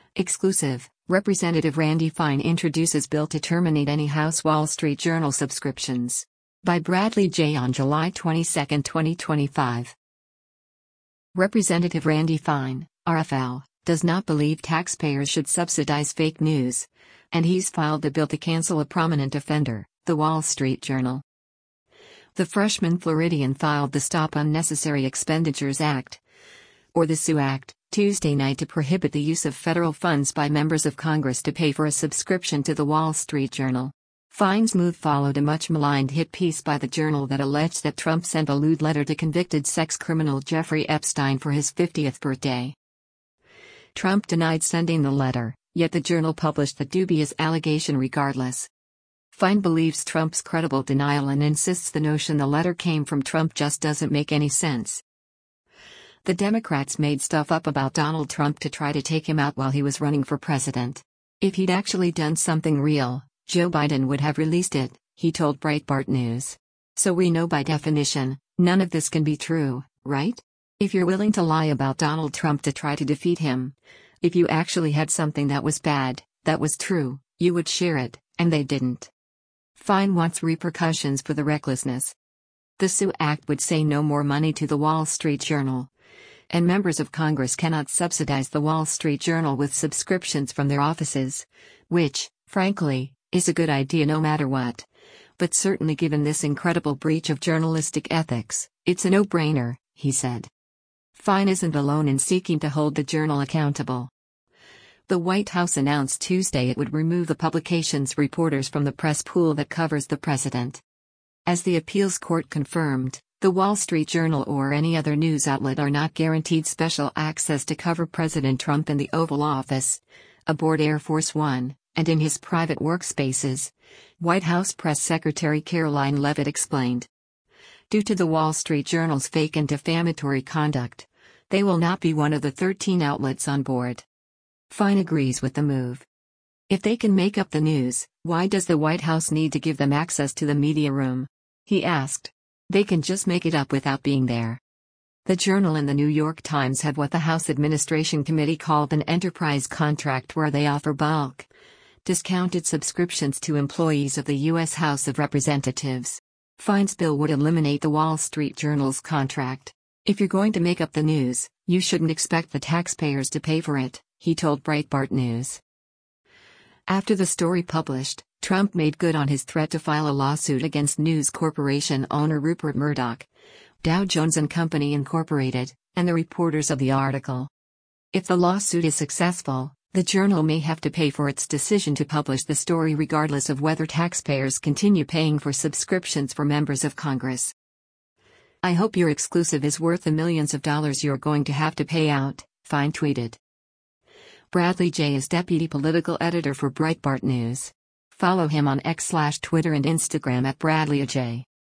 Exclusive, Representative Randy Fine introduces bill to terminate any House Wall Street Journal subscriptions. By Bradley J. on July 22, 2025. Representative Randy Fine, RFL, does not believe taxpayers should subsidize fake news, and he's filed a bill to cancel a prominent offender, the Wall Street Journal. The freshman Floridian filed the Stop Unnecessary Expenditures Act, or the SUE Act, Tuesday night to prohibit the use of federal funds by members of Congress to pay for a subscription to the Wall Street Journal. Fine's move followed a much-maligned hit piece by the Journal that alleged that Trump sent a lewd letter to convicted sex criminal Jeffrey Epstein for his 50th birthday. Trump denied sending the letter, yet the Journal published the dubious allegation regardless. Fine believes Trump's credible denial and insists the notion the letter came from Trump just doesn't make any sense. The Democrats made stuff up about Donald Trump to try to take him out while he was running for president. If he'd actually done something real, Joe Biden would have released it, he told Breitbart News. So we know by definition, none of this can be true, right? If you're willing to lie about Donald Trump to try to defeat him, if you actually had something that was bad, that was true, you would share it, and they didn't. Fine wants repercussions for the recklessness. The SUE Act would say no more money to the Wall Street Journal, and members of Congress cannot subsidize the Wall Street Journal with subscriptions from their offices, which, frankly, is a good idea no matter what. But certainly given this incredible breach of journalistic ethics, it's a no-brainer, he said. Fine isn't alone in seeking to hold the Journal accountable. The White House announced Tuesday it would remove the publication's reporters from the press pool that covers the president. As the appeals court confirmed, the Wall Street Journal or any other news outlet are not guaranteed special access to cover President Trump in the Oval Office, aboard Air Force One, and in his private workspaces, White House Press Secretary Caroline Leavitt explained. Due to the Wall Street Journal's fake and defamatory conduct, they will not be one of the 13 outlets on board. Fine agrees with the move. If they can make up the news, why does the White House need to give them access to the media room? He asked. They can just make it up without being there. The Journal and the New York Times have what the House Administration Committee called an enterprise contract where they offer bulk, discounted subscriptions to employees of the U.S. House of Representatives. Fine's bill would eliminate the Wall Street Journal's contract. If you're going to make up the news, you shouldn't expect the taxpayers to pay for it, he told Breitbart News. After the story published, Trump made good on his threat to file a lawsuit against News Corporation owner Rupert Murdoch, Dow Jones and Company Incorporated, and the reporters of the article. If the lawsuit is successful, the Journal may have to pay for its decision to publish the story regardless of whether taxpayers continue paying for subscriptions for members of Congress. I hope your exclusive is worth the millions of dollars you're going to have to pay out, Fine tweeted. Bradley J. is deputy political editor for Breitbart News. Follow him on X/Twitter and Instagram at BradleyJ.